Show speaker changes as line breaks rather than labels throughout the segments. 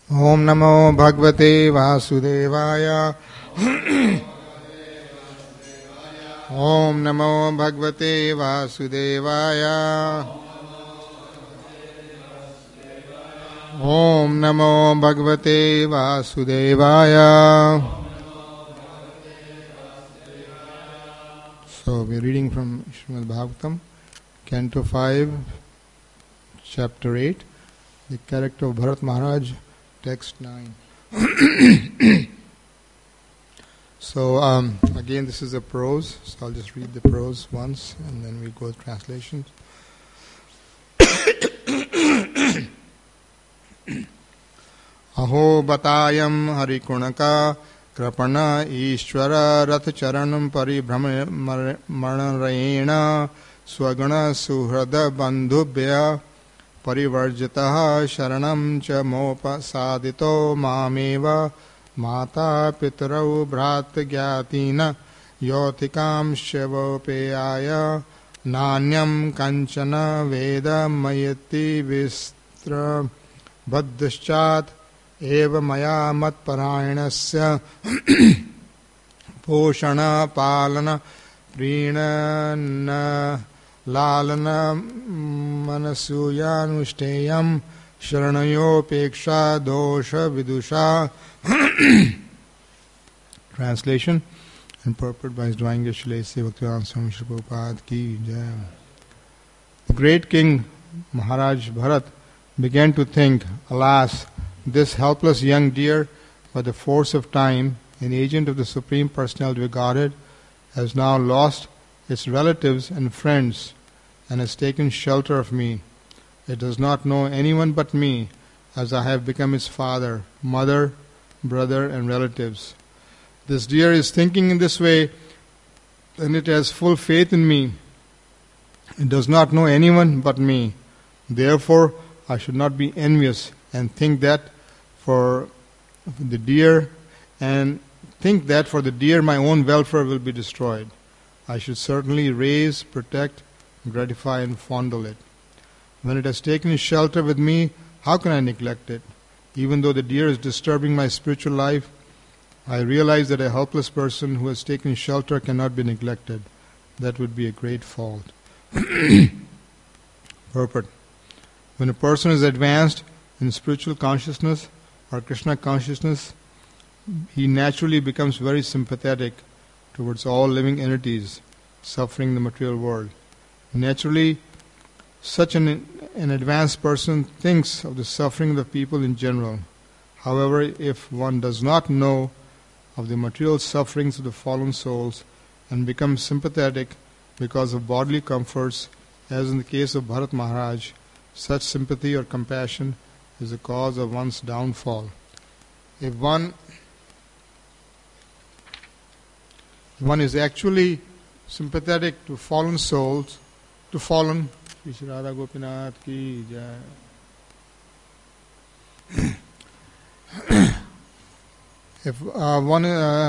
Om Namo Bhagavate Vasudevaya. Om Namo Bhagavate Vasudevaya. Om Namo Bhagavate Vasudevaya. So we are reading from Srimad Bhagavatam, Canto 5, Chapter 8, the character of Bharat Maharaj, text 9. So again, this is a prose, so I'll just read the prose once and then we go to translations. Aho batayam harikunaka krapana ishvara rath charanam paribhramarayena swagana suhrada bandhubhya parivarjitah sharanam cha mopasadito mameva mata pitarau bhratgyatina yotikam shivopeyaya nanyam kanchana veda mayati vistra bhaddhaschat eva maya matparayanasya poshana palana prinana lalana manasuyanushteyam sharanayopeksha dosha vidusha. Translation and purport by His Divine Grace Srila Bhaktivedanta Swami Srila Prabhupada Ki Jai. The great king Maharaj Bharat began to think, alas, this helpless young deer, by the force of time, an agent of the Supreme Personality of Godhead, has now lost its relatives and friends and has taken shelter of me. It does not know anyone but me, as I have become its father, mother, brother, and relatives. This deer is thinking in this way, and it has full faith in me. It does not know anyone but me. Therefore, I should not be envious and think that for the deer my own welfare will be destroyed. I should certainly raise, protect, gratify, and fondle it. When it has taken shelter with me, how can I neglect it? Even though the deer is disturbing my spiritual life, I realize that a helpless person who has taken shelter cannot be neglected. That would be a great fault. Purport. When a person is advanced in spiritual consciousness or Krishna consciousness, he naturally becomes very sympathetic towards all living entities suffering in the material world. Naturally, such an advanced person thinks of the suffering of the people in general. However, if one does not know of the material sufferings of the fallen souls and becomes sympathetic because of bodily comforts, as in the case of Bharat Maharaj, such sympathy or compassion is the cause of one's downfall. If one is actually sympathetic to fallen souls, Shri Radha Gopinath Ki Jai. If one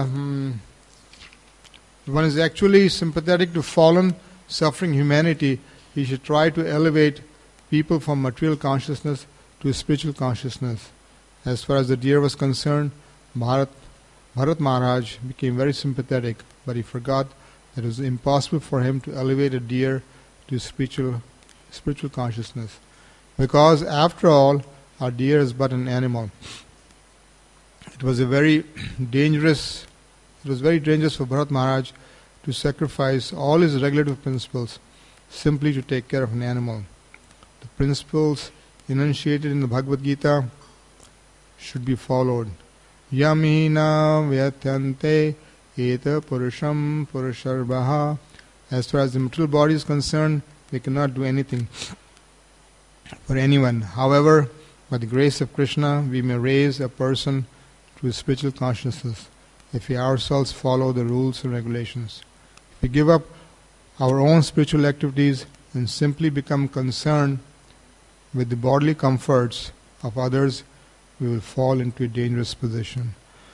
is actually sympathetic to fallen, suffering humanity, he should try to elevate people from material consciousness to spiritual consciousness. As far as the deer was concerned, Bharat Maharaj became very sympathetic, but he forgot that it was impossible for him to elevate a deer to spiritual consciousness, because after all, our deer is but an animal. It was very dangerous for Bharat Maharaj to sacrifice all his regulative principles simply to take care of an animal. The principles enunciated in the Bhagavad Gita should be followed. Yamina vyatyante eta purusham purusharbhaha. As far as the material body is concerned, we cannot do anything for anyone. However, by the grace of Krishna, we may raise a person to spiritual consciousness if we ourselves follow the rules and regulations. If we give up our own spiritual activities and simply become concerned with the bodily comforts of others, we will fall into a dangerous position.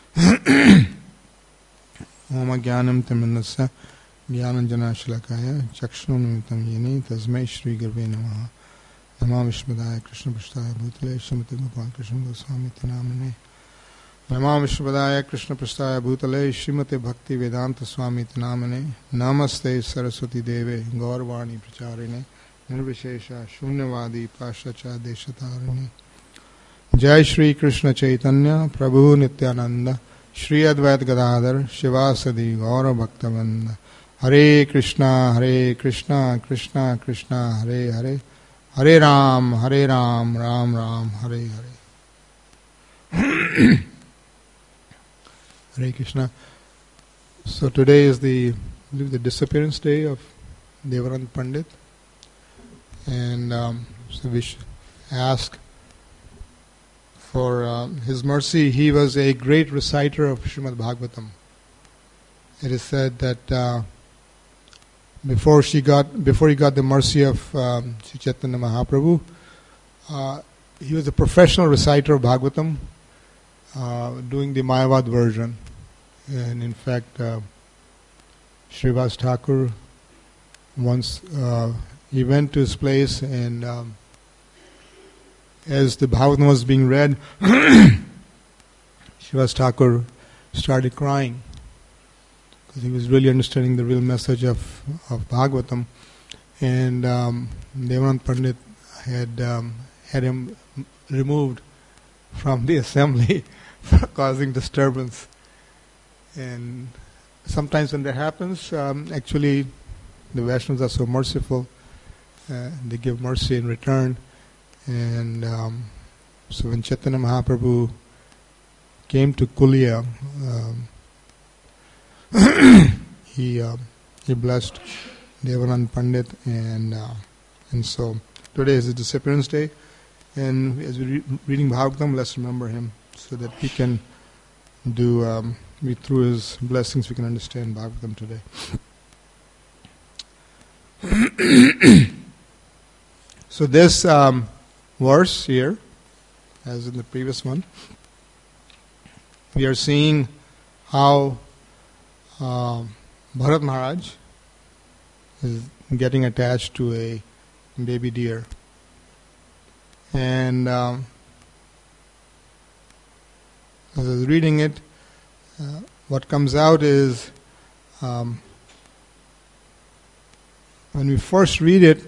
Om Jnanam Tamannasya Jnananjana Shalakaya Chakshunamitam Yeni Tasmai Shri Gurve Namaha. Namo Vishnupadaya Krishna Prasthaya Bhutale Srimati Gopal Krishna Goswami Namane. Namo Vishnupadaya Krishna Prasthaya Bhutale Srimati Bhakti Vedanta Swami Namane. Namaste Saraswati Deve Gaurvani Pracharine Nirvishesha Shunyavadi Pashacha Deshatarine. Jai Shri Krishna Chaitanya Prabhu Nityananda Shri Advait Gadadhar Shivasadi Gaura Bhaktavinda. Hare Krishna Krishna Krishna Hare Hare Hare Ram Ram Ram Hare Hare. Hare Krishna. So today is the disappearance day of Devanand Pandit, and so we should ask for his mercy. He was a great reciter of Srimad Bhagavatam. It is said that before he got the mercy of Sri Chaitanya Mahaprabhu, he was a professional reciter of Bhagavatam, doing the Mayavad version. And in fact, Srivas Thakur once he went to his place, and as the Bhagavatam was being read, Srivas Thakur started crying, because he was really understanding the real message of Bhagavatam. And Devanand Pandit had him removed from the assembly for causing disturbance. And sometimes when that happens, actually the Vaishnavas are so merciful, they give mercy in return. And so when Chaitanya Mahaprabhu came to Kulia, he blessed Devanand Pandit, and so today is his disappearance day, and as we're reading Bhagavatam, let's remember him so that we can do through his blessings we can understand Bhagavatam today. So this verse here, as in the previous one, we are seeing how Bharat Maharaj is getting attached to a baby deer. And as I was reading it, what comes out is, when we first read it,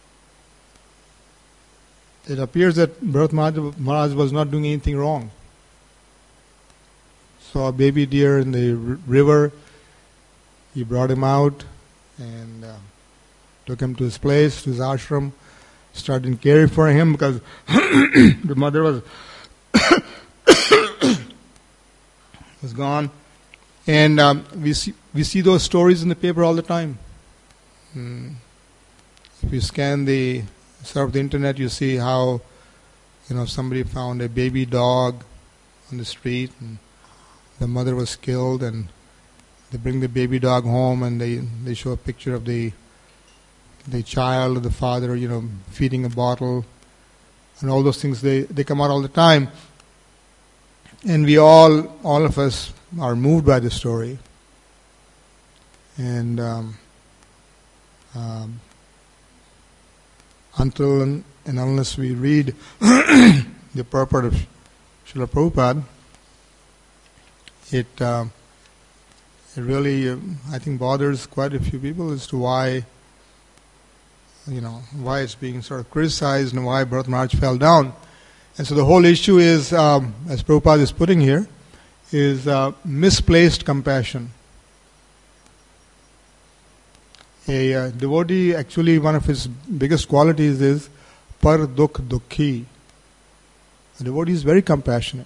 it appears that Bharat Maharaj was not doing anything wrong. Saw a baby deer in the river, he brought him out and took him to his place, to his ashram, started caring for him because the mother was gone. And we see those stories in the paper all the time. If you scan the internet, you see how somebody found a baby dog on the street, and the mother was killed, and they bring the baby dog home, and they show a picture of the child, the father, feeding a bottle, and all those things. They come out all the time, and we all of us are moved by the story, and until and unless we read the purport of Srila Prabhupada, it really, I think, bothers quite a few people as to why it's being sort of criticized and why Bharat Maharaj fell down. And so the whole issue is, as Prabhupada is putting here, is misplaced compassion. A devotee, actually, one of his biggest qualities is par dukh dukhi. A devotee is very compassionate.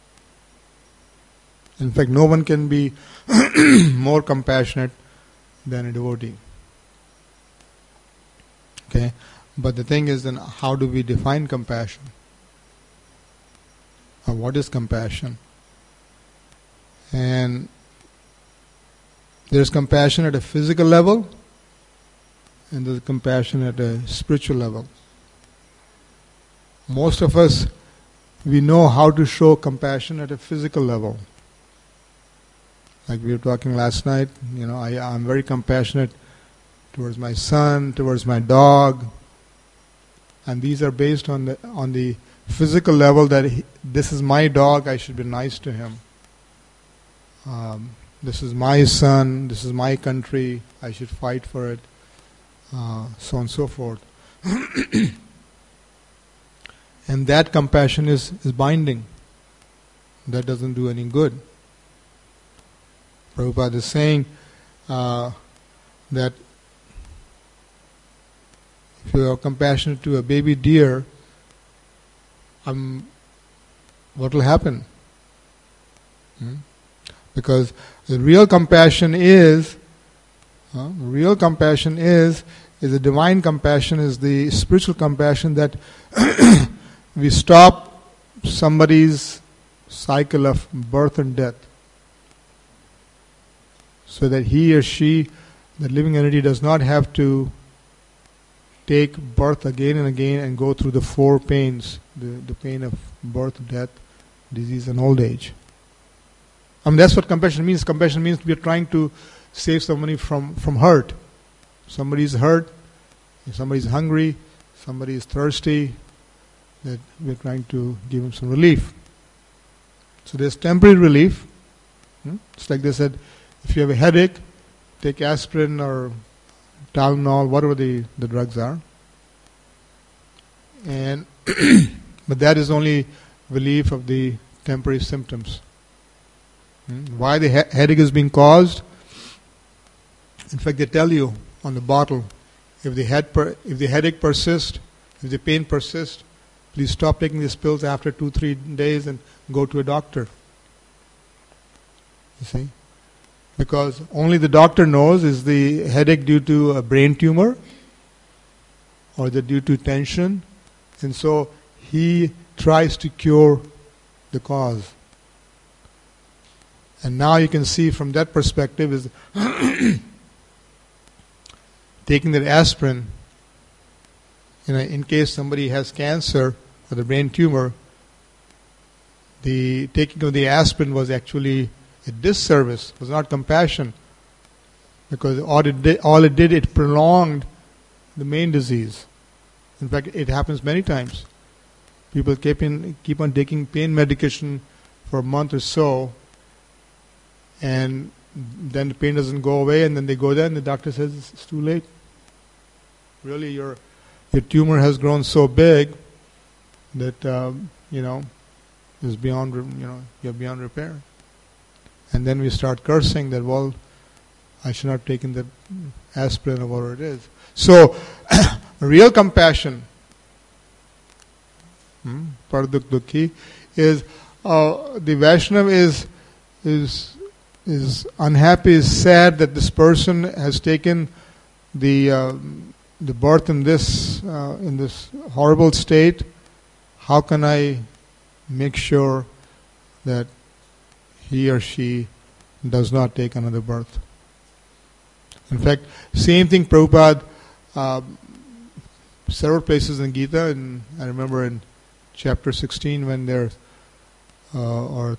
In fact, no one can be more compassionate than a devotee. Okay, but the thing is, then how do we define compassion? Or what is compassion? And there's compassion at a physical level, and there's compassion at a spiritual level. Most of us, we know how to show compassion at a physical level. Like we were talking last night, I'm very compassionate towards my son, towards my dog. and these are based on the physical level, that this is my dog, I should be nice to him. This is my son, this is my country, I should fight for it, so on and so forth. And that compassion is binding. That doesn't do any good. Prabhupada is saying that if you are compassionate to a baby deer, what will happen? Because the real compassion is the divine compassion, is the spiritual compassion, that we stop somebody's cycle of birth and death, so that he or she, the living entity, does not have to take birth again and again and go through the four pains, the pain of birth, death, disease and old age. That's what compassion means. Compassion means we are trying to save somebody from hurt. Somebody is hurt, somebody is hungry, somebody is thirsty, that we are trying to give him some relief. So there's temporary relief. It's like they said, if you have a headache, take aspirin or Tylenol, whatever the drugs are. And but that is only relief of the temporary symptoms. Why the headache is being caused? In fact, they tell you on the bottle, if the headache persists, if the pain persists, please stop taking these pills after 2-3 days and go to a doctor. You see? Because only the doctor knows, is the headache due to a brain tumor or is it due to tension? And so he tries to cure the cause. And now you can see from that perspective is taking that aspirin, in case somebody has cancer or the brain tumor, the taking of the aspirin was actually a disservice, was not compassion, because all it did, it prolonged the main disease. In fact, it happens many times. People keep on taking pain medication for a month or so, and then the pain doesn't go away, and then they go there and the doctor says it's too late. Really, your tumor has grown so big that is beyond you're beyond repair. And then we start cursing that, well, I should not have taken the aspirin or whatever it is. So, real compassion, Pardukhi, is the Vaishnava is unhappy, is sad that this person has taken the birth in this horrible state. How can I make sure that he or she does not take another birth? In fact, same thing Prabhupada, several places in Gita, and I remember in chapter 16 when there, or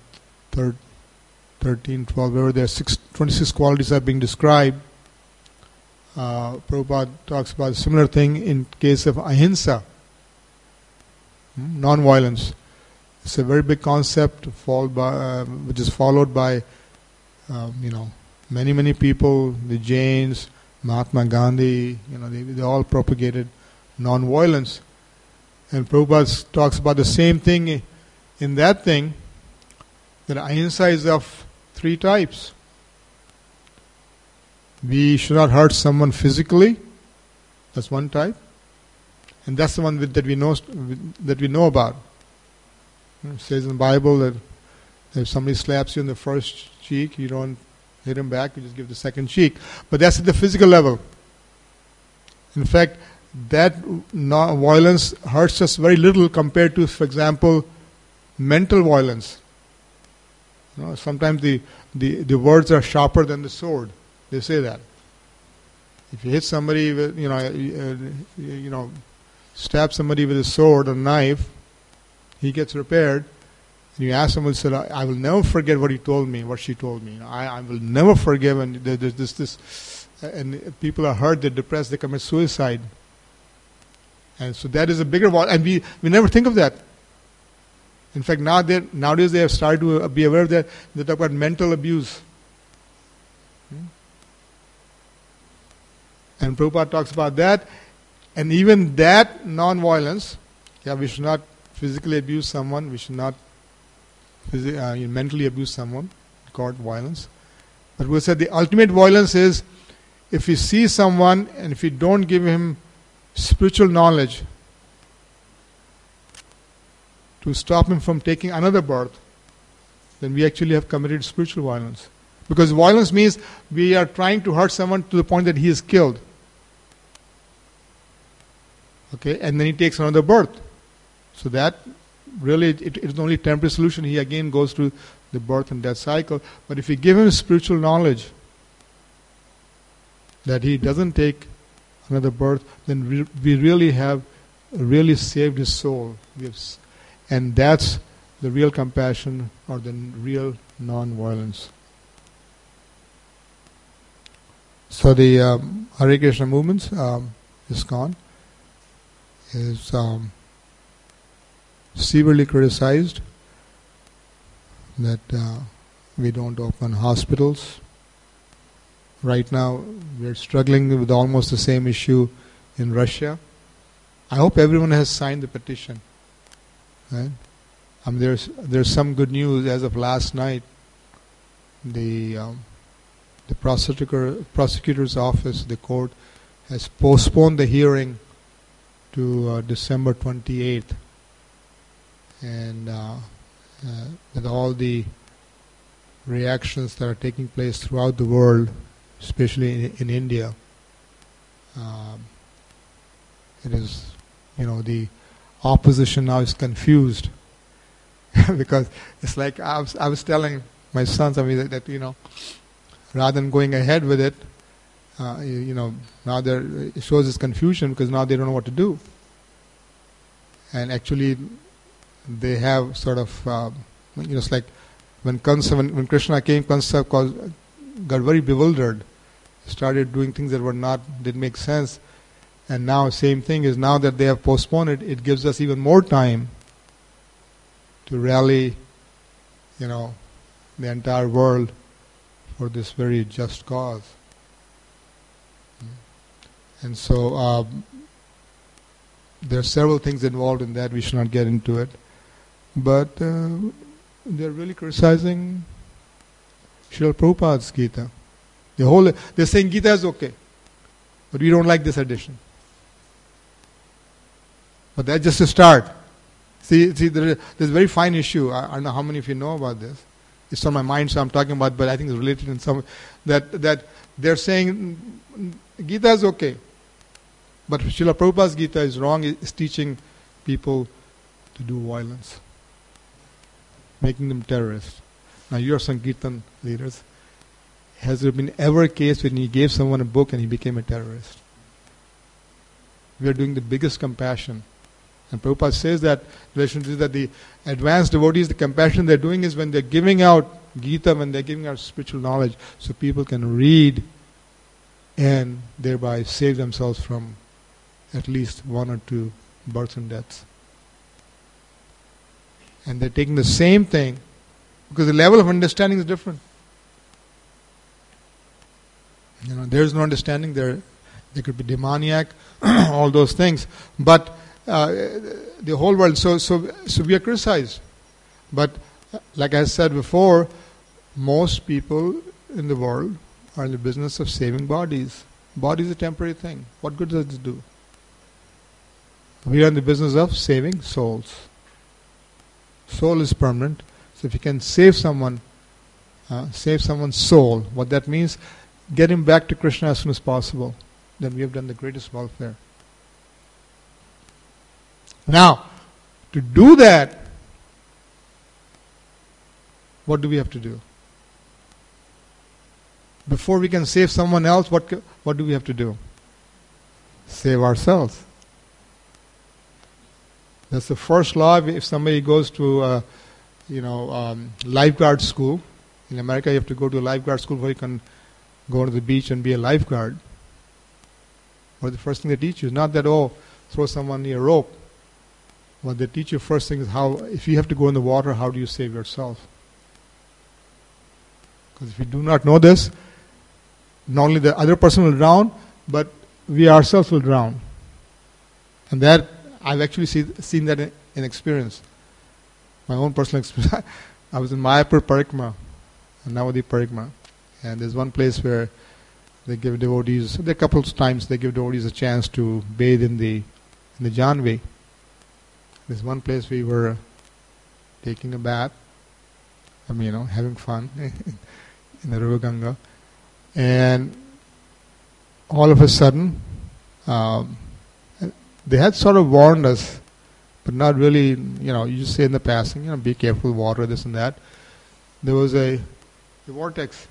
13, 12, where there are 26 qualities are being described, Prabhupada talks about a similar thing in case of ahimsa, non-violence. It's a very big concept which is followed by many people, the Jains, Mahatma Gandhi, they all propagated non-violence. And Prabhupada talks about the same thing in that thing, that ahimsa is of 3 types. We should not hurt someone physically. That's one type. And that's the one that we know about. It says in the Bible that if somebody slaps you on the first cheek, you don't hit him back, you just give the second cheek. But that's at the physical level. In fact, that violence hurts us very little compared to, for example, mental violence. Sometimes the words are sharper than the sword. They say that. If you hit somebody with, stab somebody with a sword or knife, he gets repaired. And you ask someone, said, I will never forget what she told me. I will never forgive. And there's this, and people are hurt, they're depressed, they commit suicide. And so that is a bigger wall, and we never think of that. In fact, nowadays they have started to be aware of that. They talk about mental abuse. And Prabhupada talks about that. And even that non-violence, we should not physically abuse someone, we should not mentally abuse someone, called violence. But we said the ultimate violence is if we see someone and if we don't give him spiritual knowledge to stop him from taking another birth, then we actually have committed spiritual violence. Because violence means we are trying to hurt someone to the point that he is killed. Okay, and then he takes another birth. So that really it is only temporary solution. He again goes through the birth and death cycle. But if we give him spiritual knowledge that he doesn't take another birth, then we really have really saved his soul. And that's the real compassion or the real non-violence. So the Hare Krishna movement, ISKCON, is severely criticized that we don't open hospitals. Right now we're struggling with almost the same issue in Russia. I hope everyone has signed the petition. Right? There's some good news. As of last night, the prosecutor's office, the court, has postponed the hearing to December 28th. And with all the reactions that are taking place throughout the world, especially in India, it is, the opposition now is confused because it's like I was telling my sons, that rather than going ahead with it, now it shows this confusion because now they don't know what to do. And actually, they have sort of, it's like when Krishna came, Kansa got very bewildered, started doing things that didn't make sense. And now same thing is, now that they have postponed it, it gives us even more time to rally, the entire world for this very just cause. And so there are several things involved in that. We should not get into it. But they're really criticizing Srila Prabhupada's Gita. They're saying Gita is okay, but we don't like this edition. But that's just a start. See, there's a very fine issue. I don't know how many of you know about this. It's on my mind, so I'm talking about, but I think it's related in some that they're saying Gita is okay, but Srila Prabhupada's Gita is wrong. It's teaching people to do violence, making them terrorists. Now you are Sankirtan leaders. Has there been ever a case when he gave someone a book and he became a terrorist? We are doing the biggest compassion. And Prabhupada says that the advanced devotees, the compassion they're doing is when they're giving out Gita, when they're giving out spiritual knowledge, so people can read and thereby save themselves from at least one or two births and deaths. And they're taking the same thing because the level of understanding is different. There's no understanding there. There could be demoniac, all those things. But the whole world, so we are criticized. But like I said before, most people in the world are in the business of saving bodies. Body is a temporary thing. What good does it do? We are in the business of saving souls. Soul is permanent. So if you can save someone's soul, what that means, get him back to Krishna as soon as possible, then we have done the greatest welfare. Now, to do that, what do we have to do? Before we can save someone else, what do we have to do? Save ourselves. That's the first law. If somebody goes to lifeguard school, in America you have to go to a lifeguard school where you can go to the beach and be a lifeguard. Or the first thing they teach you is not that, throw someone near a rope, what they teach you first thing is how, if you have to go in the water, how do you save yourself? Because if you do not know this, not only the other person will drown, but we ourselves will drown. And that, I've actually seen that in experience. My own personal experience. I was in Mayapur Parikrama, Navadip Parikrama, and there's one place where they give devotees, there are a couple of times they give devotees a chance to bathe in the Janvi. There's one place we were taking a bath, having fun in the river Ganga, and all of a sudden, they had sort of warned us, but not really, you just say in the passing, be careful, water, this and that. There was a vortex.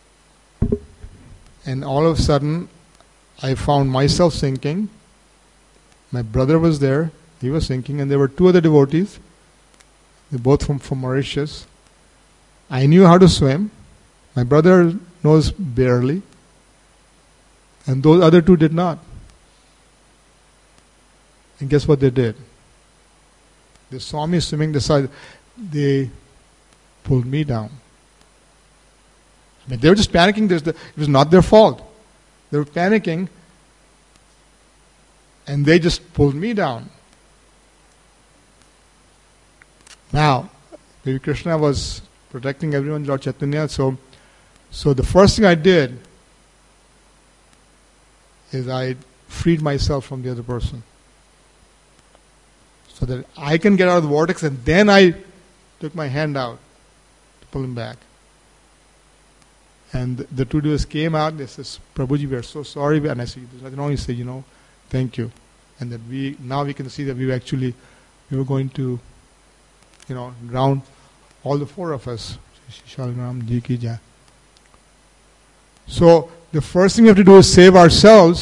And all of a sudden, I found myself sinking. My brother was there, he was sinking, and there were two other devotees. They're both from Mauritius. I knew how to swim. My brother knows barely. And those other two did not. And guess what they did? They saw me swimming, they pulled me down. They were just panicking. It was not their fault. They were panicking, and they just pulled me down. Now, Devi Krishna was protecting everyone, Lord Chaitanya. So the first thing I did is I freed myself from the other person, so that I can get out of the vortex, and then I took my hand out to pull him back. And the two devotees came out, they said, Prabhuji, we are so sorry. And I said, there's nothing wrong. He said, thank you. And that now we can see that we were going to, drown all the four of us. So the first thing we have to do is save ourselves.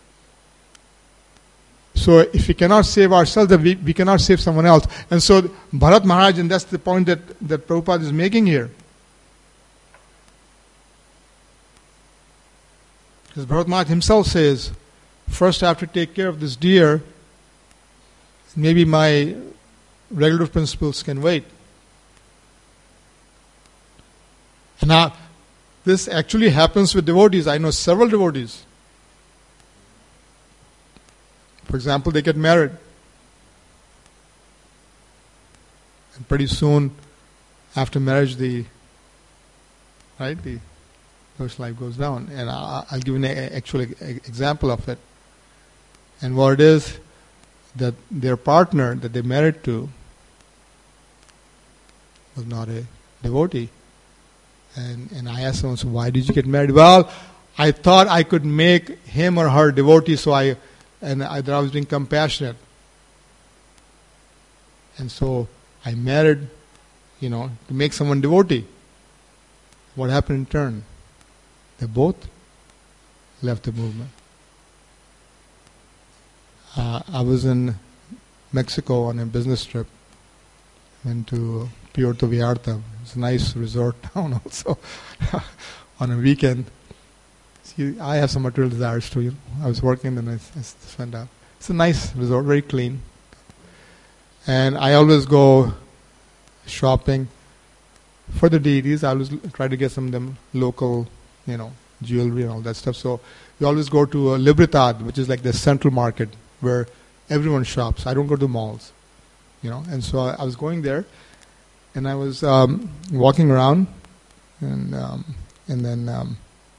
So if we cannot save ourselves, then we cannot save someone else. And so Bharat Maharaj, and that's the point that Prabhupada is making here. Because Bharat Maharaj himself says, first I have to take care of this deer. Maybe my regulative principles can wait. And now, this actually happens with devotees. I know several devotees. For example, they get married. And pretty soon, after marriage, the social life goes down. And I'll give you an actual example of it. And what it is, that their partner that they married to was not a devotee. And I asked them, so why did you get married? Well, I thought I could make him or her devotee, so I was being compassionate. And so I married, to make someone devotee. What happened in turn? They both left the movement. I was in Mexico on a business trip. Went to Puerto Vallarta. It's a nice resort town also. On a weekend. See, I have some material desires too. I was working and I just went out. It's a nice resort, very clean. And I always go shopping for the deities. I always try to get some of them local, jewelry and all that stuff. So we always go to Libertad, which is like the central market where everyone shops. I don't go to malls, And so I was going there, and I was walking around, and then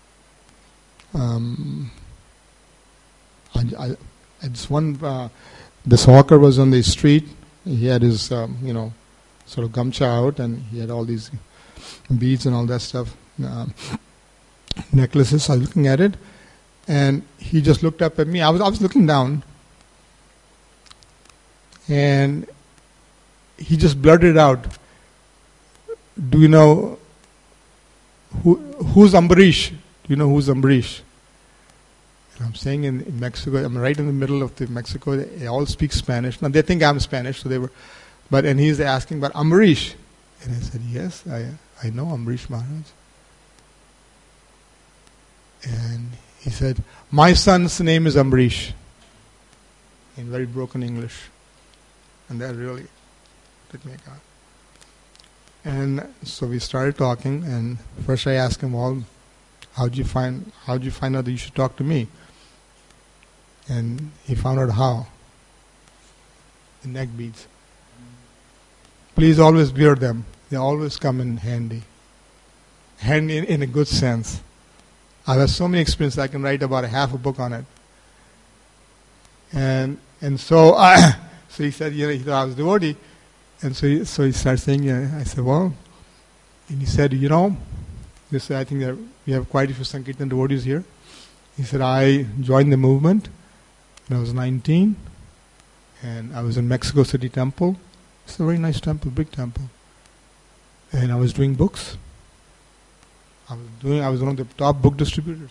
this hawker was on the street. He had his sort of gamcha out, and he had all these beads and all that stuff, necklaces. I was looking at it, and he just looked up at me. I was looking down, and he just blurted out, "Do you know who's Ambarish? Do you know who's Ambarish?" And I'm saying in Mexico, I'm right in the middle of Mexico. They all speak Spanish. Now they think I'm Spanish, so they were, and he's asking about Ambarish, and I said, "Yes, I know Ambarish Maharaj." And he said, "My son's name is Ambarish." in very broken English. And that really took me out. And so we started talking, and first I asked him, well, how'd you find out that you should talk to me? And he found out how. The neck beads. Please always wear them. They always come in handy. Handy in a good sense. I've had so many experiences, I can write about half a book on it. And so so he said, he thought I was devotee. And so he started saying, I said, well, and he said, this, I think that we have quite a few Sankirtan devotees here. He said, I joined the movement when I was 19, and I was in Mexico City Temple. It's a very nice temple, big temple. And I was doing books. I was one of the top book distributors.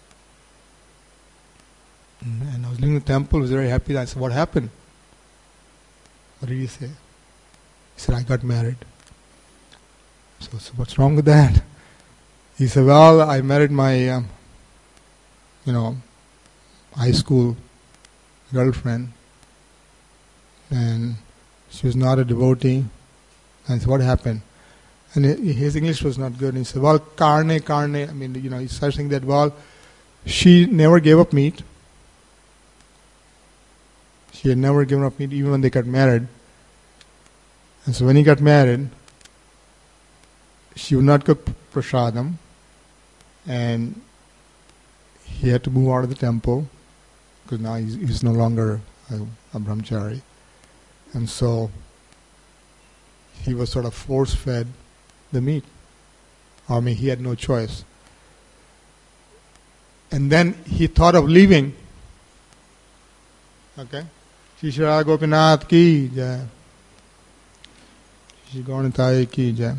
And I was leaving the temple, was very happy. I said, what happened? What did he say? He said, I got married. So what's wrong with that? He said, well, I married my, high school girlfriend. And she was not a devotee. And I said, what happened? And his English was not good. And he said, well, carne. He started saying that, well, she never gave up meat. She had never given up meat even when they got married. And so when he got married, she would not cook prasadam. And he had to move out of the temple because now he's no longer a brahmachari. And so he was sort of force-fed the meat. He had no choice. And then he thought of leaving. Okay? Shri Shri Radha Gopinath ki jai. Shri Gauranitai ki jai.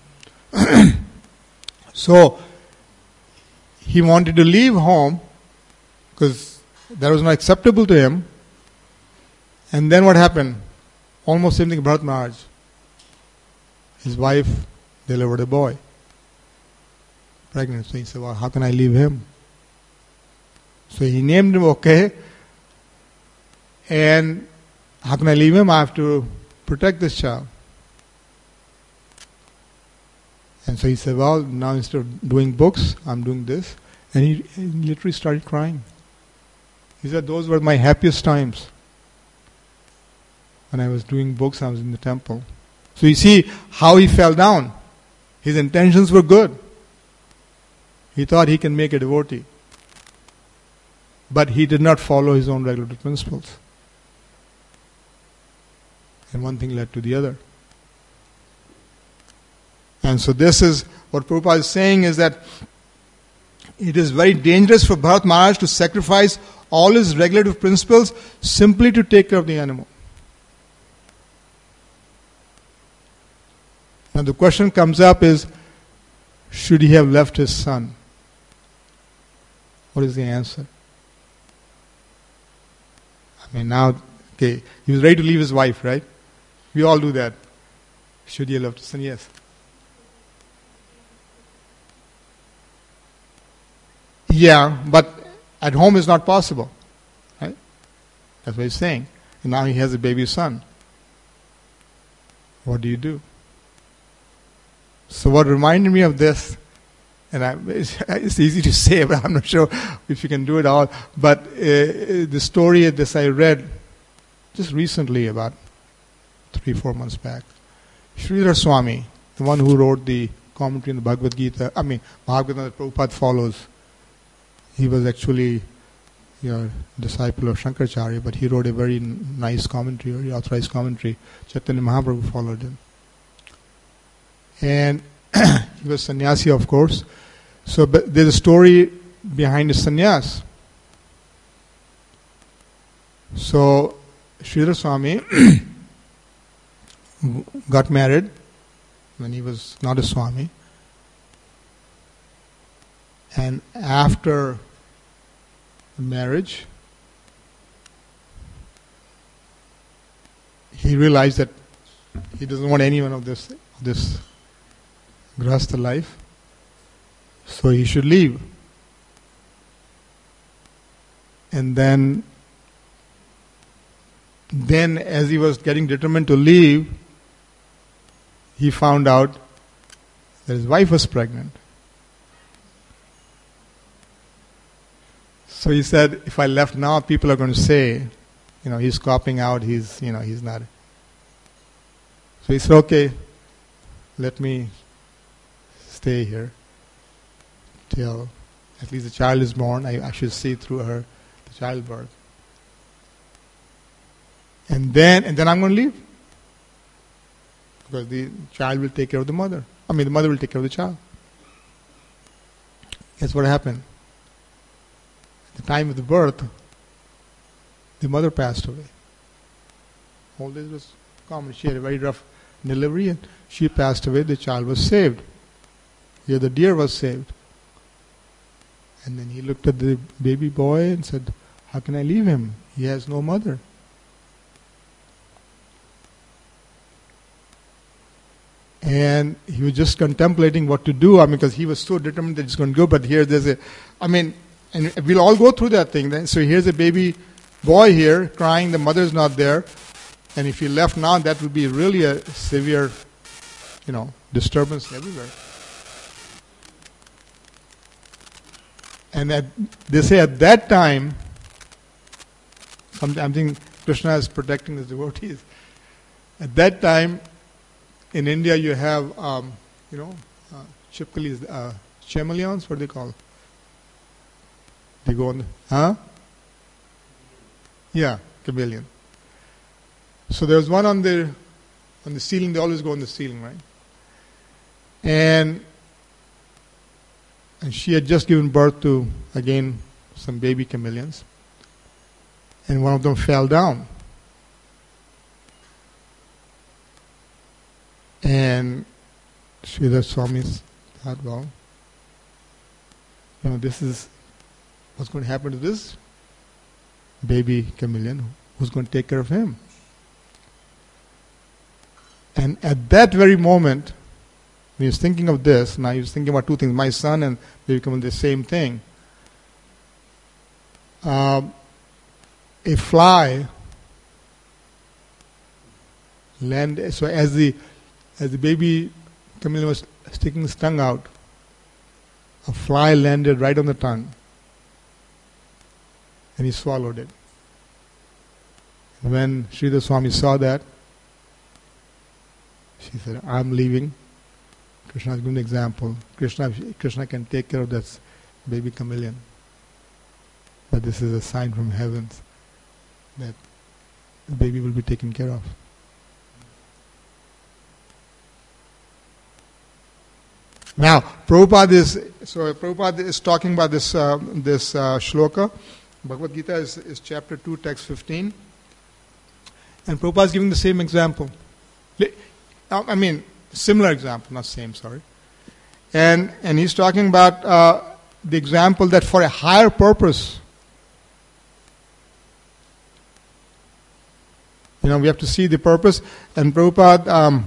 So he wanted to leave home because that was not acceptable to him. And then what happened? Almost same thing Bharat Maharaj. His wife delivered a boy. Pregnant. So he said, well, how can I leave him? So he named him, okay. And how can I leave him? I have to protect this child. And so he said, well, now instead of doing books, I'm doing this. And he literally started crying. He said, those were my happiest times. When I was doing books, I was in the temple. So you see how he fell down. His intentions were good. He thought he can make a devotee. But he did not follow his own regulatory principles. And one thing led to the other. And so this is what Prabhupada is saying, is that it is very dangerous for Bharat Maharaj to sacrifice all his regulative principles simply to take care of the animal. Now the question comes up is, should he have left his son? What is the answer? He was ready to leave his wife, right? We all do that. Should he have left his son? Yes. Yeah, but at home is not possible. Right? That's what he's saying. And now he has a baby son. What do you do? So what reminded me of this, and it's easy to say, but I'm not sure if you can do it all, but the story of this I read just recently, about 3-4 months back. Sridhar Swami, the one who wrote the commentary in the Bhagavad Gita, Bhagavad Gita that Prabhupada follows, he was actually a disciple of Shankaracharya, but he wrote a very nice commentary, very authorized commentary. Chaitanya Mahaprabhu followed him. And he was sannyasi, of course. So but there's a story behind his sannyas. So Sridhar Swami got married when he was not a Swami. And after the marriage, he realized that he doesn't want anyone of this grahastha life, so he should leave. And then then as he was getting determined to leave, he found out that his wife was pregnant. So he said, if I left now, people are going to say, he's copping out, he's not. So he said, okay, let me stay here till at least the child is born. I should see through her the childbirth. And then I'm going to leave. Because the child will take care of the mother. The mother will take care of the child. Guess what happened? At the time of the birth, the mother passed away. Old age was common. She had a very rough delivery and she passed away. The child was saved. Here the deer was saved. And then he looked at the baby boy and said, how can I leave him? He has no mother. And he was just contemplating what to do, because he was so determined that he's going to go. But here there's and we'll all go through that thing. So here's a baby boy here crying, the mother's not there. And if he left now, that would be really a severe, disturbance everywhere. And they say at that time, I think Krishna is protecting his devotees. At that time, in India, you have, typically chameleons, what do they call? They go on Yeah, chameleon. So there's one on the ceiling. They always go on the ceiling, right? And she had just given birth to, again, some baby chameleons. And one of them fell down. And Sridhar Swami thought, well, this is what's going to happen to this baby chameleon. Who's going to take care of him? And at that very moment, when he was thinking of this, now he was thinking about two things. My son and baby chameleon, the same thing. A fly landed. So as the baby chameleon was sticking his tongue out, a fly landed right on the tongue. And he swallowed it. When Sridhar Swami saw that, she said, I'm leaving. Krishna has given an example. Krishna can take care of that baby chameleon. But this is a sign from heavens that the baby will be taken care of. Now, Prabhupada is talking about this shloka. Bhagavad Gita is chapter 2, text 15. And Prabhupada is giving the same example. Similar example, not same, sorry. And he's talking about the example that for a higher purpose, we have to see the purpose. And Prabhupada,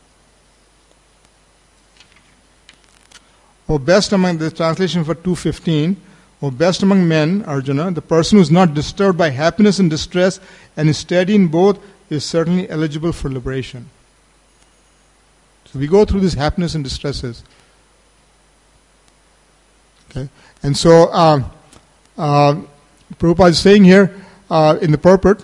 best among the translation for 2:15, best among men, Arjuna, the person who is not disturbed by happiness and distress and is steady in both is certainly eligible for liberation. So we go through this happiness and distresses. Okay, and so Prabhupada is saying here in the purport,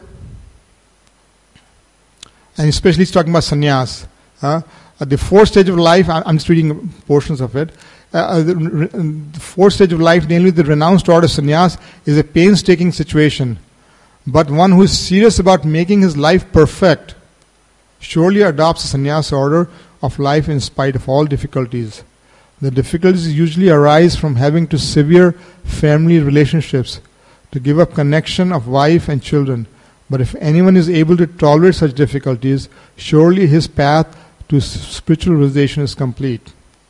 and especially he's talking about sannyas. At the fourth stage of life, I'm just reading portions of it. The fourth stage of life, namely the renounced order of sannyas, is a painstaking situation. But one who is serious about making his life perfect surely adopts a sannyas order of life in spite of all difficulties. The difficulties usually arise from having to sever family relationships, to give up connection of wife and children. But if anyone is able to tolerate such difficulties, surely his path to spiritual realization is complete.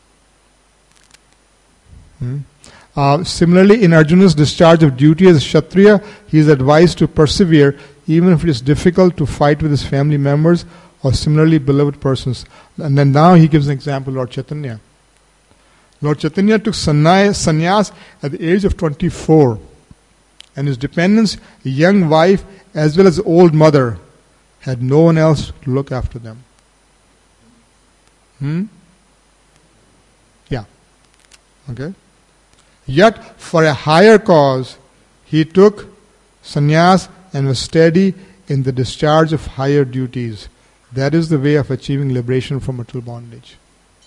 Similarly, in Arjuna's discharge of duty as a Kshatriya, he is advised to persevere even if it is difficult to fight with his family members or similarly beloved persons. And then now he gives an example, Lord Chaitanya. Lord Chaitanya took sannyas at the age of 24, and his dependents, a young wife as well as old mother, had no one else to look after them. Yeah. Okay. Yet, for a higher cause, he took sannyas and was steady in the discharge of higher duties. That is the way of achieving liberation from material bondage.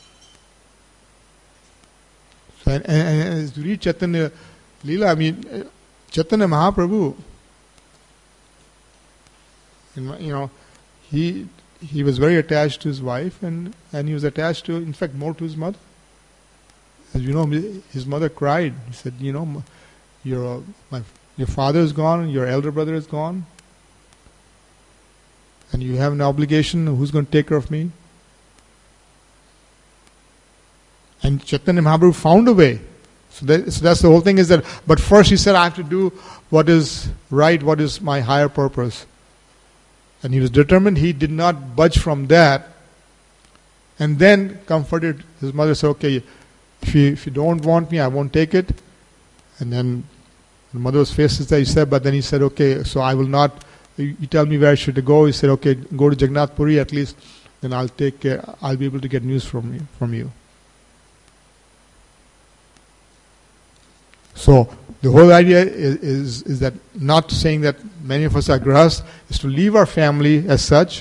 So, and as you read Chaitanya Leela, I mean, Chaitanya Mahaprabhu, he was very attached to his wife, and he was attached to, in fact, more to his mother. As you know, his mother cried. He said, your father is gone, your elder brother is gone, and you have an obligation. Who's going to take care of me? And Chaitanya Mahaprabhu found a way. So that's the whole thing, is that, but first he said, I have to do what is right, what is my higher purpose. And he was determined, he did not budge from that. And then comforted his mother, said, okay, if you don't want me, I won't take it. And then the mother was faced with that, he said, but then he said, okay, so I will not, you tell me where I should go. He said, okay, go to Jagannath Puri at least, then I'll take care, I'll be able to get news from you. So the whole idea is that, not saying that many of us are grahas, is to leave our family as such.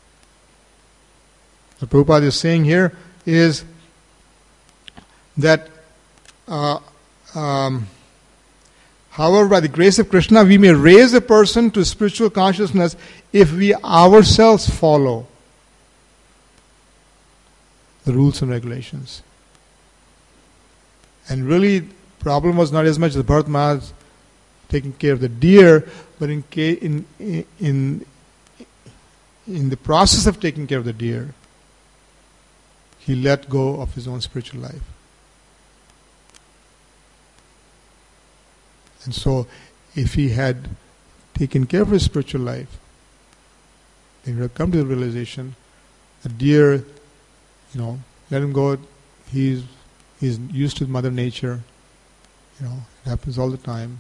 What Prabhupada is saying here is that however, by the grace of Krishna, we may raise a person to spiritual consciousness if we ourselves follow the rules and regulations. And really, problem was not as much the Bharat Maharaj taking care of the deer, but in the process of taking care of the deer, he let go of his own spiritual life. And so, if he had taken care of his spiritual life, then he would have come to the realization, the deer, let him go. He's used to Mother Nature. It happens all the time.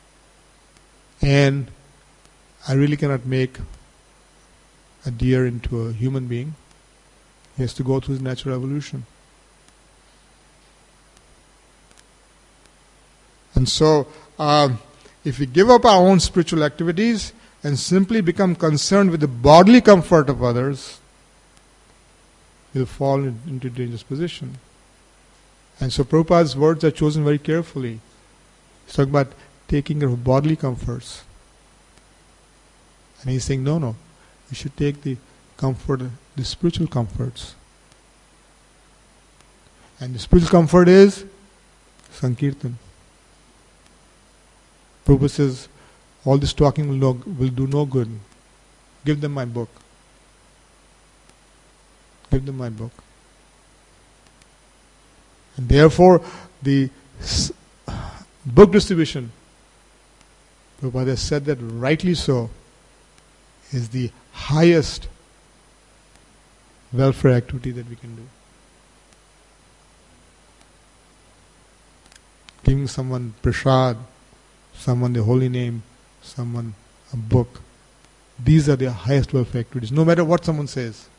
And I really cannot make a deer into a human being. He has to go through his natural evolution. And so, if we give up our own spiritual activities and simply become concerned with the bodily comfort of others, we'll fall into a dangerous position. And so Prabhupada's words are chosen very carefully. He's talking about taking care of bodily comforts. And he's saying, no, you should take the spiritual comforts. And the spiritual comfort is Sankirtan. Prabhupada says, all this talking will do no good. Give them my book. Give them my book. And therefore, the book distribution, Prabhupada has said that rightly so, is the highest welfare activity that we can do. Giving someone prasad, someone the holy name, someone a book. These are the highest welfare activities, no matter what someone says.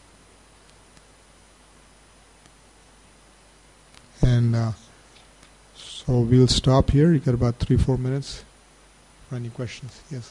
And so we'll stop here. You got about 3-4 minutes for any questions. Yes.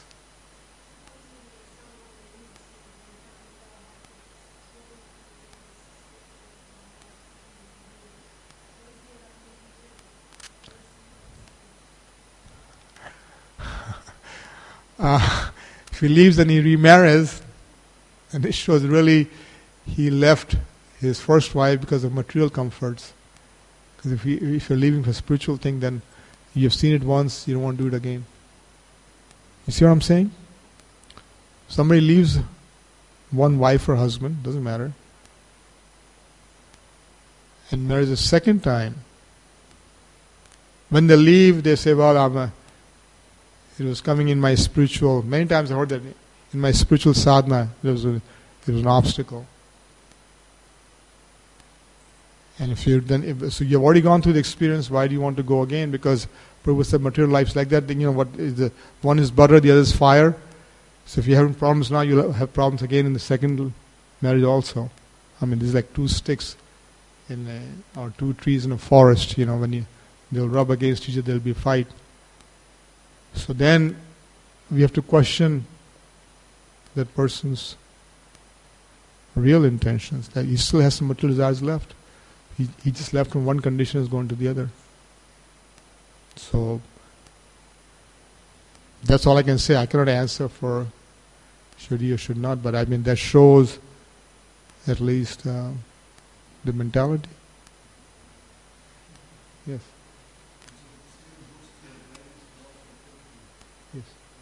If he leaves and he remarries, and it shows really he left his first wife because of material comforts. Because if you're leaving for spiritual thing, then you've seen it once, you don't want to do it again. You see what I'm saying? Somebody leaves one wife or husband, doesn't matter, and marries a second time. When they leave, they say, well, it was coming in my spiritual, many times I heard that in my spiritual sadhana, there was an obstacle. And if you're so you've already gone through the experience, why do you want to go again? Because Prabhupada said material life's like that. What is one is butter, the other is fire. So if you're having problems now, you'll have problems again in the second marriage also. I mean, there's like two sticks or two trees in a forest. When they'll rub against each other, there'll be a fight. So then we have to question that person's real intentions. That he still has some material desires left. He just left from one condition is going to the other. So that's all I can say. I cannot answer for should he or should not, but I mean that shows at least the mentality. Yes. Yes.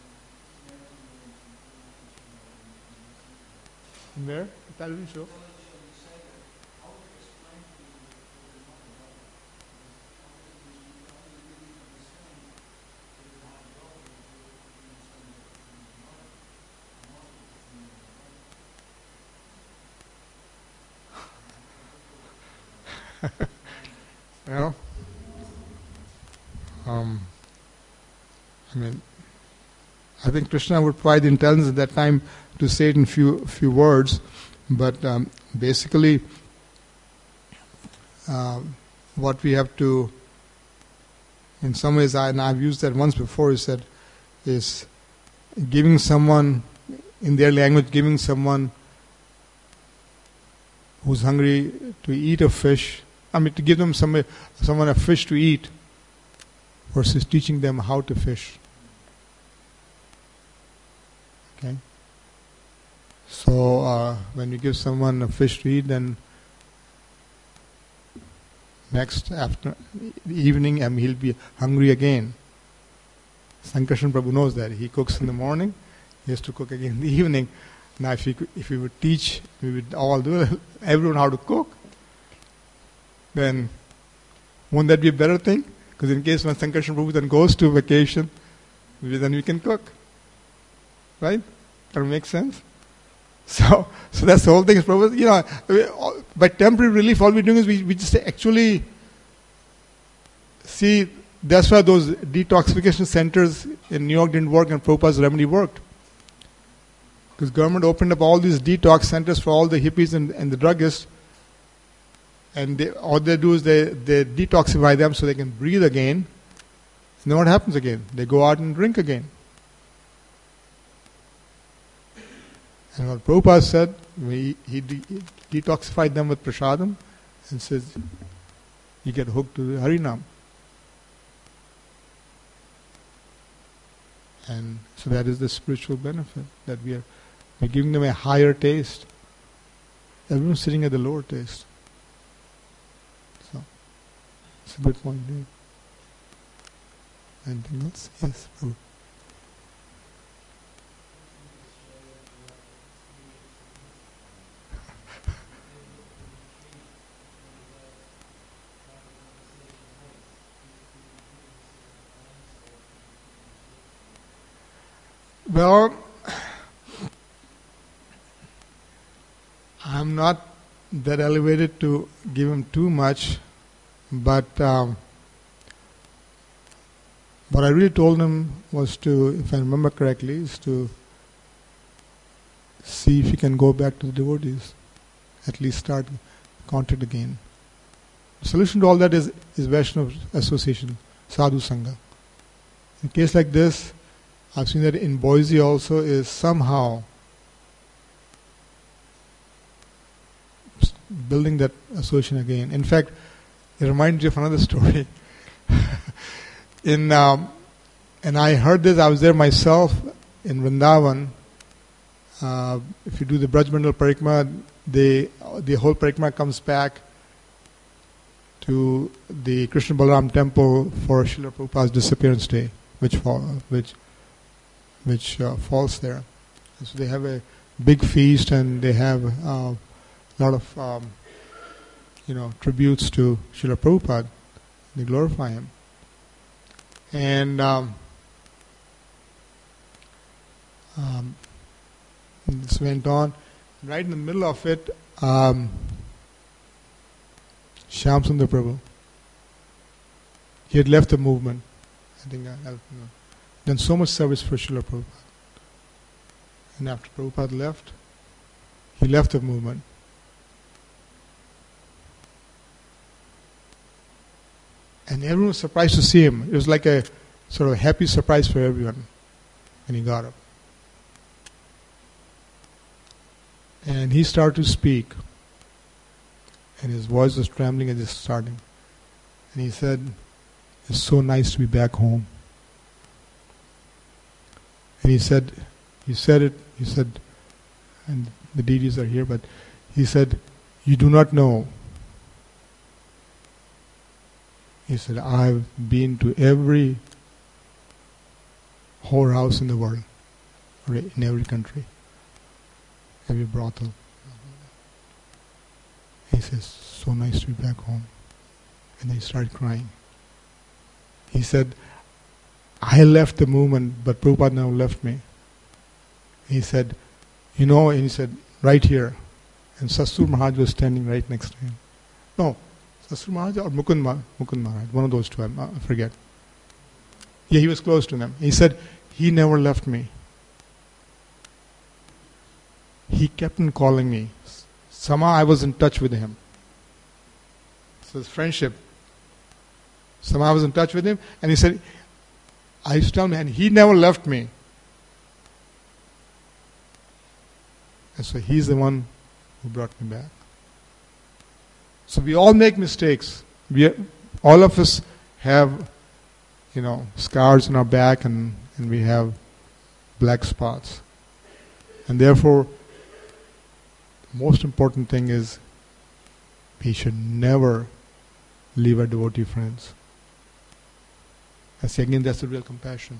Where? The television show? Well, I think Krishna would provide the intelligence at that time to say it in few words, but basically, what we have to, in some ways, and I've used that once before, is giving someone, in their language, giving someone who's hungry to eat a fish. To give them someone a fish to eat versus teaching them how to fish. Okay? So when you give someone a fish to eat, then next after evening he'll be hungry again. Sankarshan Prabhu knows that. He cooks in the morning, he has to cook again in the evening. Now if we would teach, we would all do everyone how to cook, then won't that be a better thing? Because in case when Sankarshan Prabhu then goes to vacation, then we can cook. Right? That makes sense? So that's the whole thing. By temporary relief, all we're doing is we just actually see, that's why those detoxification centers in New York didn't work and Prabhupada's remedy worked. Because government opened up all these detox centers for all the hippies and the druggists, and all they do is they detoxify them so they can breathe again. And then what happens again? They go out and drink again. And what Prabhupada said, he detoxified them with prasadam and says, you get hooked to the Harinam. And so that is the spiritual benefit, that we're giving them a higher taste. Everyone's sitting at the lower taste. So, it's a good point, Dave. Anything else? Yes, Prabhu. Well, I'm not that elevated to give him too much, but what I really told him was to, if I remember correctly, is to see if he can go back to the devotees, at least start contact again. The solution to all that is Vaishnava association, sadhu sangha. In a case like this, I've seen that in Boise also is somehow building that association again. In fact, it reminds me of another story. And I heard this, I was there myself in Vrindavan. If you do the Braj Mandal Parikrama, the whole Parikrama comes back to the Krishna Balaram temple for Srila Prabhupada's disappearance day, which falls there. And so they have a big feast and they have a lot of tributes to Srila Prabhupada. They glorify him. And this went on. Right in the middle of it, Shyam Sundar Prabhu, he had left the movement. I think done so much service for Srila Prabhupada. And after Prabhupada left, he left the movement. And everyone was surprised to see him. It was like a sort of happy surprise for everyone when he got up. And he started to speak. And his voice was trembling and just starting. And he said, "It's so nice to be back home." And he said it, and the deities are here, but he said, "You do not know." He said, "I've been to every whorehouse in the world, or in every country, every brothel." He says, "So nice to be back home." And then he started crying. He said, "I left the movement, but Prabhupada now left me." He said, and he said, "Right here." And Sasur Maharaj was standing right next to him. No, Sasur Maharaj or Mukund Maharaj, one of those two, I forget. Yeah, he was close to them. He said, "He never left me. He kept on calling me. Somehow I was in touch with him." So his friendship. Somehow I was in touch with him, and he said, I used to tell him, and he never left me. And so he's the one who brought me back. So we all make mistakes. All of us have, scars on our back, and we have black spots. And therefore, the most important thing is we should never leave our devotee friends. That's the real compassion.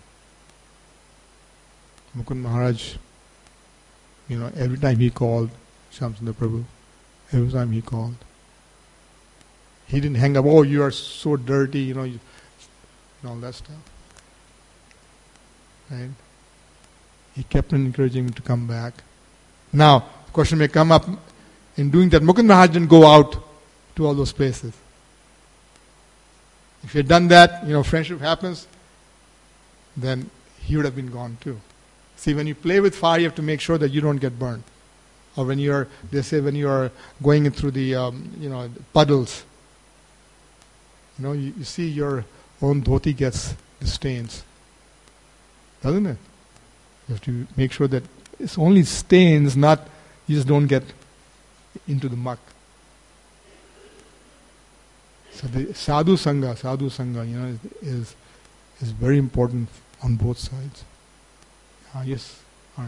Mukund Maharaj, every time he called Shyamsundar Prabhu, every time he called, he didn't hang up, "Oh, you are so dirty," and all that stuff. Right? He kept on encouraging him to come back. Now, the question may come up, in doing that, Mukund Maharaj didn't go out to all those places. If he had done that, friendship happens, then he would have been gone too. See, when you play with fire, you have to make sure that you don't get burned. Or when they say when you are going through the, puddles, you see your own dhoti gets the stains. Doesn't it? You have to make sure that it's only stains, not, you just don't get into the muck. So the sadhu sangha, is very important on both sides. Yes, Arun.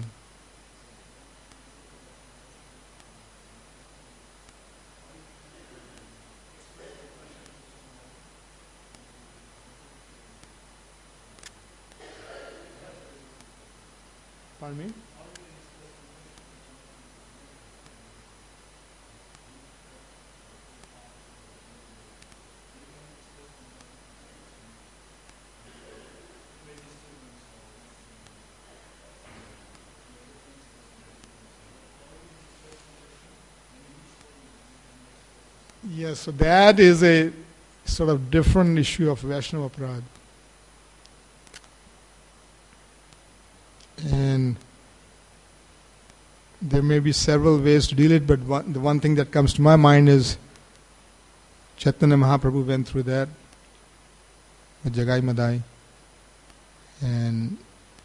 Pardon me? Yes, so that is a sort of different issue of Vaishnava Aparadha. And there may be several ways to deal it, but the one thing that comes to my mind is Chaitanya Mahaprabhu went through that with Jagai Madai. And,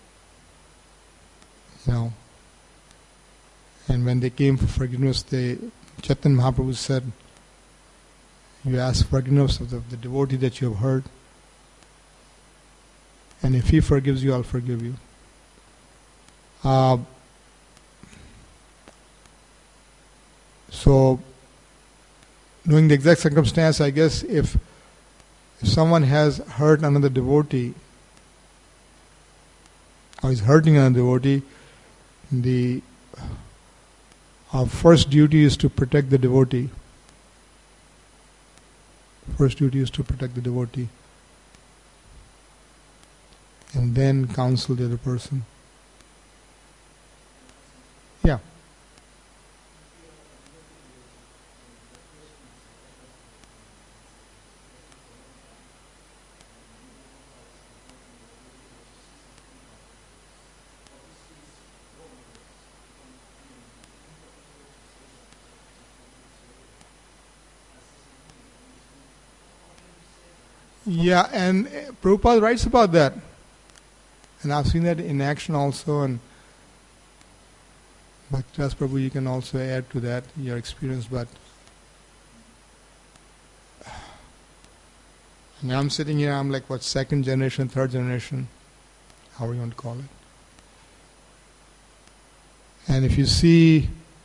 and when they came for forgiveness, Chaitanya Mahaprabhu said, "You ask forgiveness of the devotee that you have hurt, and if he forgives you, I'll forgive you." So, knowing the exact circumstance, I guess if someone has hurt another devotee, or is hurting another devotee, our first duty is to protect the devotee. First duty is to protect the devotee, and then counsel the other person. Yeah. Yeah, and Prabhupada writes about that. And I've seen that in action also. And Bhaktidas Prabhu, you can also add to that your experience. But and I'm sitting here, I'm like, what, second generation, third generation, however you want to call it. And if you see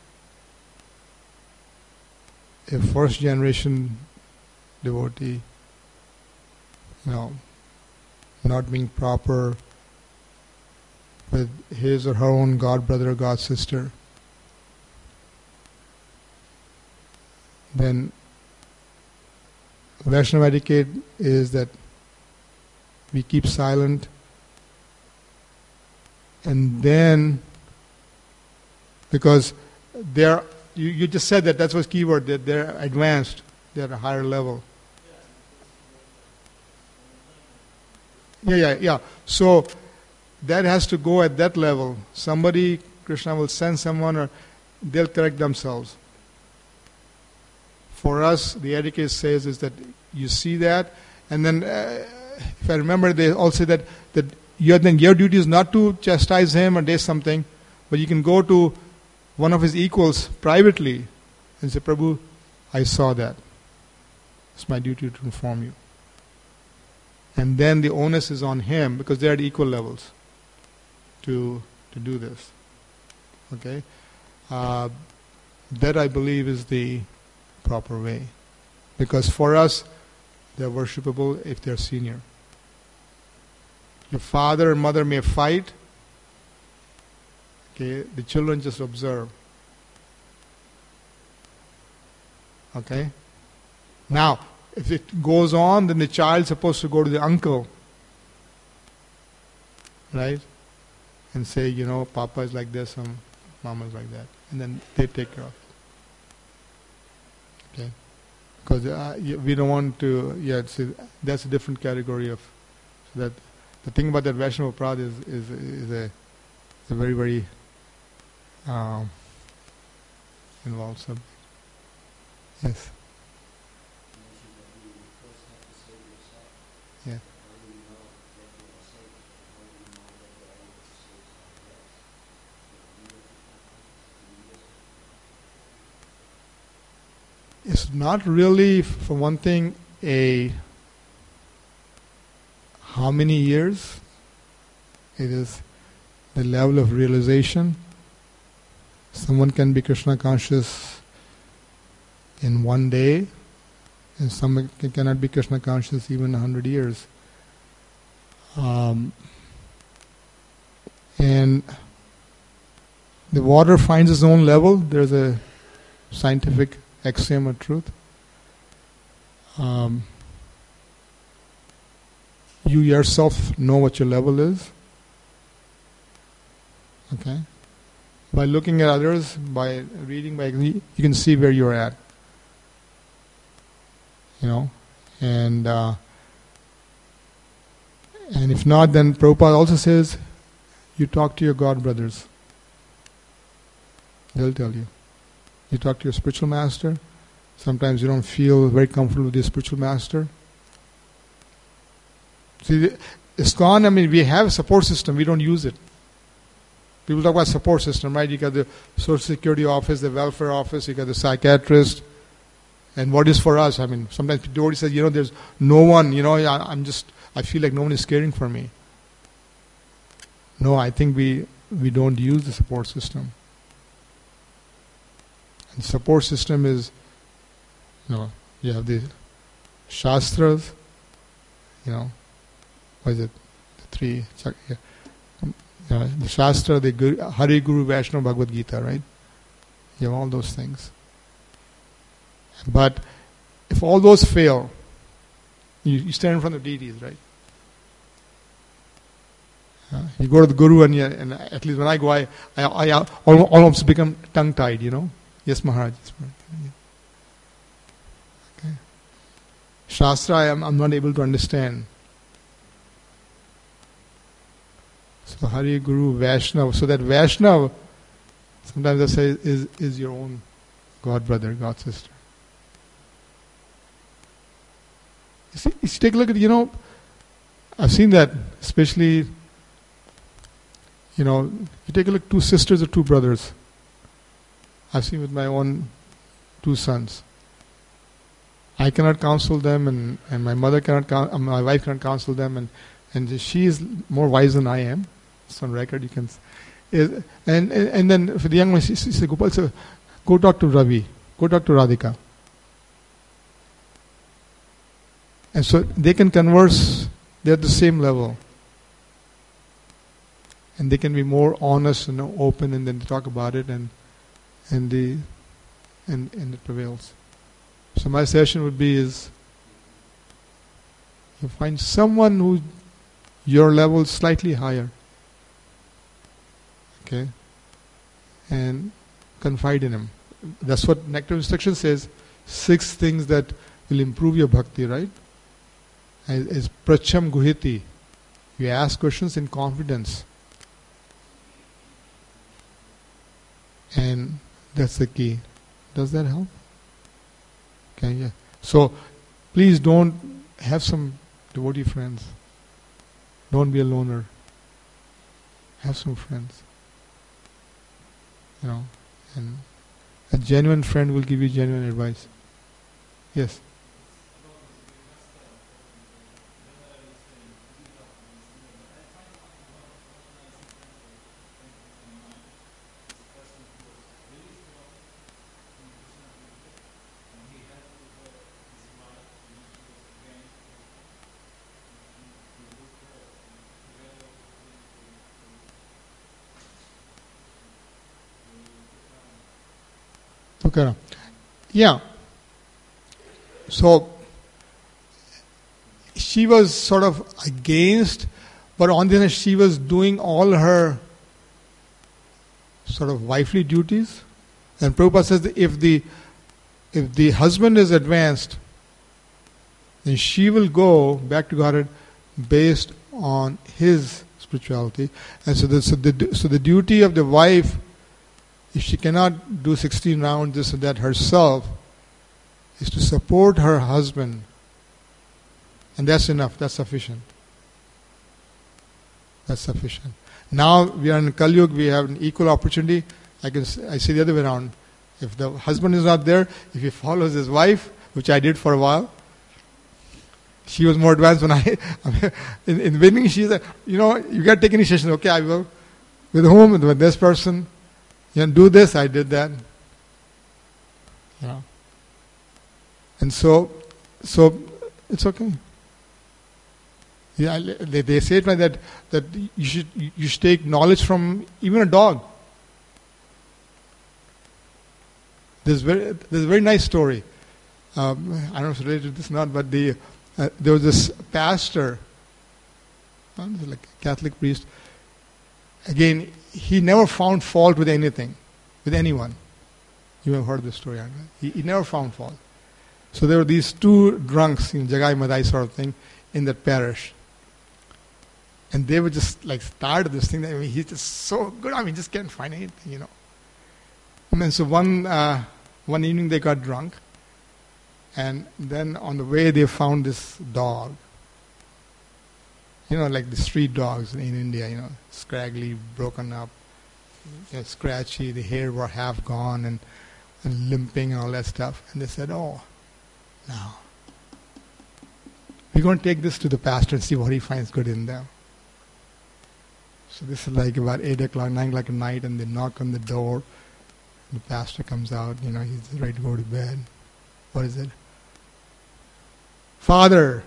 a first generation devotee, not being proper with his or her own god brother or god sister, then Vaishnava etiquette is that we keep silent, and then because they're you just said that's what's keyword, that they're advanced, they're at a higher level. Yeah. So that has to go at that level. Somebody, Krishna will send someone, or they'll correct themselves. For us, the etiquette says is that you see that, and then if I remember, they all say that your duty is not to chastise him or do something, but you can go to one of his equals privately and say, Prabhu, I saw that. It's my duty to inform you. And then the onus is on him, because they're at equal levels, to do this. Okay? That I believe is the proper way. Because for us, they're worshipable if they're senior. Your father and mother may fight. Okay, the children just observe. Okay? Now, if it goes on, then the child's supposed to go to the uncle. Right? And say, Papa is like this and Mama is like that. And then they take care of it. Okay? Because we don't want to, that's a different category of, so that the thing about that Vaishnava Aparadha is a very, very involved subject. Yes. Yeah. It's not really, for one thing, how many years. It is the level of realization. Someone can be Krishna conscious in one day, and someone cannot be Krishna conscious even 100 years. And the water finds its own level. There's a scientific axiom of truth. You yourself know what your level is. Okay? By looking at others, by reading, you can see where you're at. And if not, then Prabhupada also says, you talk to your God brothers. They'll tell you. You talk to your spiritual master. Sometimes you don't feel very comfortable with your spiritual master. See, ISKCON, we have a support system, we don't use it. People talk about support system, right? You got the Social Security office, the welfare office, you got the psychiatrist. And what is for us? Sometimes devotee says, there's no one, I feel like no one is caring for me. No, I think we don't use the support system. And support system is, you have the Shastras, what is it? The three, the Shastra, the Hari Guru Vaishnava Bhagavad Gita, right? You have all those things. But if all those fail, you stand in front of deities, right? You go to the Guru, and at least when I go, I almost become tongue-tied, Yes, Maharaj. Yes, Maharaj. Okay. Shastra, I'm not able to understand. So Hari Guru Vaishnava. So that Vaishnava, sometimes I say, is your own God brother, God sister. You see, take a look at, I've seen that, especially, you take a look, two sisters or two brothers. I've seen with my own two sons. I cannot counsel them, and my mother cannot, my wife cannot counsel them, and she is more wise than I am. It's on record, you can. And then for the young one, she said, Gopal, so go talk to Ravi, go talk to Radhika. And so they can converse, they're at the same level. And they can be more honest and open, and then talk about it, and it prevails. So my suggestion would be is, you find someone who your level is slightly higher. Okay? And confide in him. That's what Nectar Instruction says, 6 things that will improve your bhakti, right? Is pracham guhiti. You ask questions in confidence. And that's the key. Does that help? Okay, yeah. So, please don't have some devotee friends. Don't be a loner. Have some friends. And a genuine friend will give you genuine advice. Yes. Okay. Yeah. So she was sort of against, but on the other hand, she was doing all her sort of wifely duties. And Prabhupada says that if the husband is advanced, then she will go back to Godhead based on his spirituality. And so the duty of the wife, if she cannot do 16 rounds, this and that herself, is to support her husband. And that's enough, that's sufficient. That's sufficient. Now we are in Kali Yuga, we have an equal opportunity. I see the other way around. If the husband is not there, if he follows his wife, which I did for a while, she was more advanced when in the beginning she said, you got to take initiation. Okay, I will. With whom? With this person. Do this, I did that. And so it's okay. Yeah, they say it like that you should take knowledge from even a dog. There's a very nice story. I don't know if it's related to this or not, but there was this pastor, like a Catholic priest. Again, he never found fault with anything, with anyone. You have heard this story, he never found fault. So there were these 2 drunks, Jagai Madai sort of thing, in that parish. And they were just like tired of this thing. He's just so good, just can't find anything, And then so one evening they got drunk. And then on the way they found this dog. Like the street dogs in India, scraggly, broken up, scratchy, the hair were half gone and limping and all that stuff. And they said, oh, now, we're going to take this to the pastor and see what he finds good in them. So this is like about 8 o'clock, 9 o'clock at night, and they knock on the door. The pastor comes out, he's ready to go to bed. What is it? Father,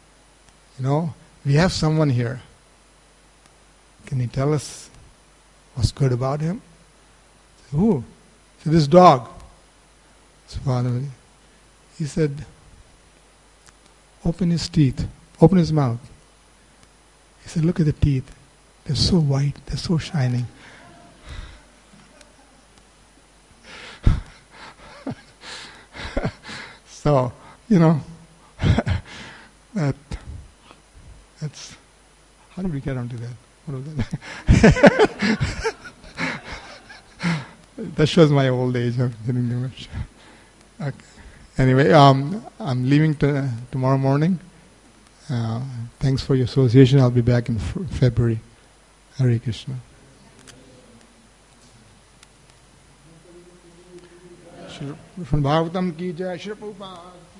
we have someone here. Can you tell us what's good about him? Who? So this dog. His father, he said, open his teeth, open his mouth. He said, look at the teeth. They're so white, they're so shining. So, that's, how did we get onto that? What was that? That shows my old age of getting too much. Okay. Anyway, I'm leaving tomorrow morning Thanks for your association. I'll be back in February. Hare Krishna. From Bhagavatam ki jai, Shri Prabhupada.